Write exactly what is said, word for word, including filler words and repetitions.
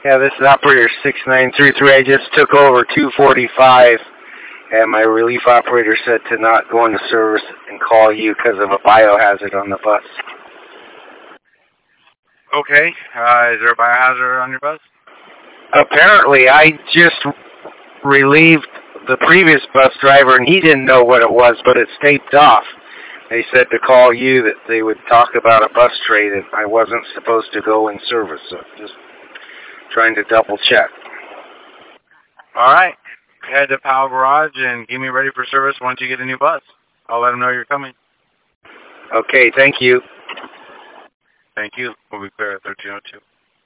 Yeah, this is operator six nine three three. I just took over two forty-five, and my relief operator said to not go into service and call you because of a biohazard on the bus. Okay. Uh, is there a biohazard on your bus? Apparently, I just relieved the previous bus driver, and he didn't know what it was, but it's taped off. They said to call you that they would talk about a bus trade, and I wasn't supposed to go in service, so just trying to double check. All right. Head to Powell Garage and get me ready for service once you get a new bus. I'll let them know you're coming. Okay, thank you. Thank you. We'll be clear at thirteen oh two.